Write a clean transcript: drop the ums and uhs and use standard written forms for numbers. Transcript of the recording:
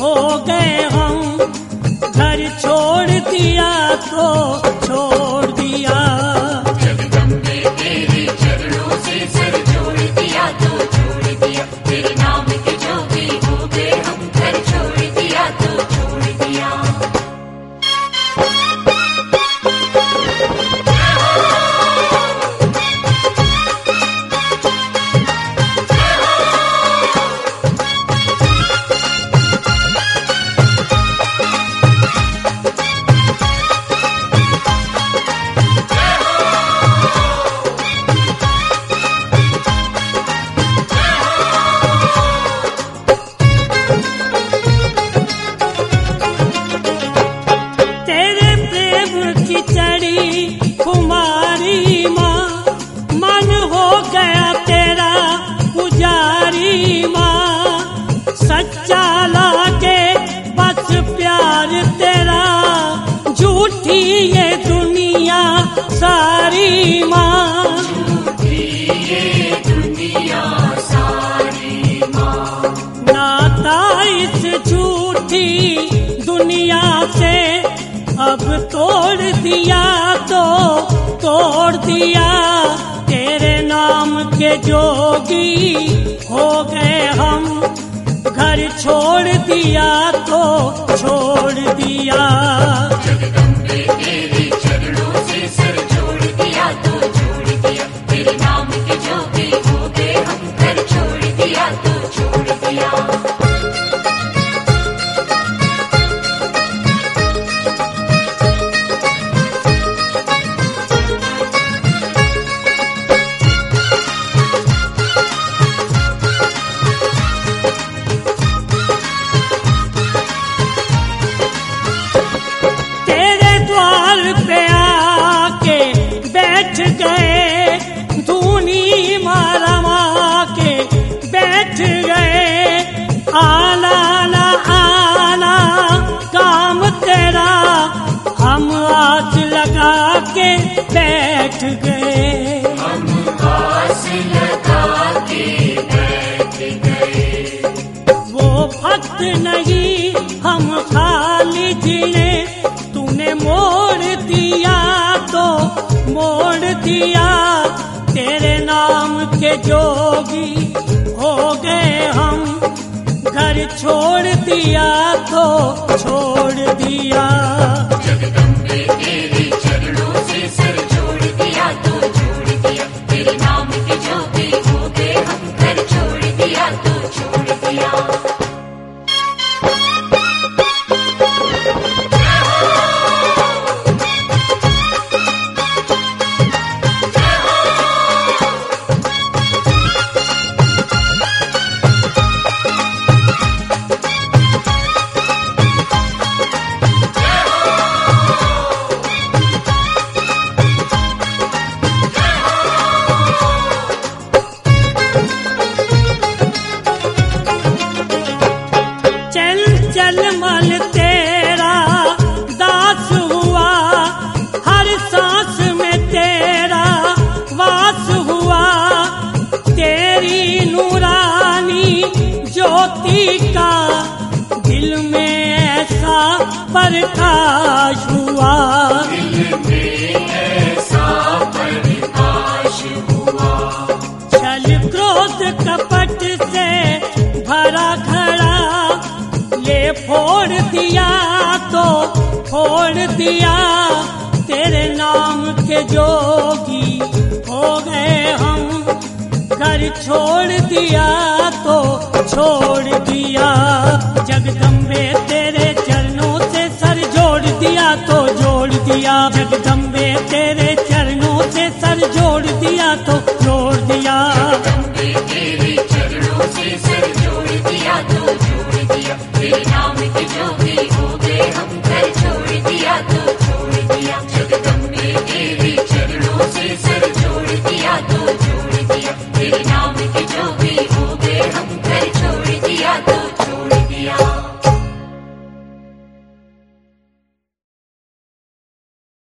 हो गए हम, घर छोड़ दिया तो छोड़ दिया। जगदम्बे तेरे चरणों से सर जोड़ दिया तो छोड़ दिया, तेरे नाम के जो भी हो गए हम, घर छोड़ दिया तो छोड़ दिया। तेरे प्रेम की चढ़ी कुमारी माँ, मन हो गया तेरा पुजारी माँ। सच्चा लागे बस प्यार तेरा, झूठी ये दुनिया सारी माँ। ये दुनिया सारी माँ, नाता इस झूठी दुनिया से अब तोड़ दिया तो तोड़ दिया। तेरे नाम के जोगी हो गए हम, घर छोड़ दिया तो छोड़ दिया। जगदम्बे तेरे चरणों से सर जोड़ दिया तो छोड़ दिया, तेरे नाम के जो भी हो गए हम, घर छोड़ दिया तो छोड़ दिया। तेरे द्वार पे आके बैठ गए, धूनी मारा के बैठ गए। आना ना आना काम तेरा, हम आस लगा के बैठ गए। हम आस लगा के बैठ गए। वो भक्त नहीं हम खाली जिए, तूने मोड़ दिया तो मोड़ दिया। तेरे नाम के जोगी हो गए हम, घर छोड़ दिया तो छोड़ दिया। जगदम्बे तेरे चरणों से सर जोड़ दिया तो छोड़ दिया, तेरे नाम के जो भी हो गए हम, घर छोड़ दिया तो छोड़ दिया। चल चल मन तेरा दास हुआ, हर सांस में तेरा वास हुआ। तेरी नूरानी ज्योति का दिल में ऐसा प्रकाश हुआ। दिल में ऐसा प्रकाश हुआ। छल क्रोध कपट से भरा घड़ा, ले फोड़ दिया तो फोड़ दिया। तेरे नाम के जोगी हो गए हम, घर छोड़ दिया तो छोड़ दिया। जगदम्बे तेरे चरणों से सर जोड़ दिया तो जोड़ दिया। जगदम्बे तेरे चरणों से सर जोड़ दिया तो जोड़ दिया। जगदम्बे तेरे चरणों से सर जोड़ दिया तो छोड़ दिया, तेरे नाम के जो भी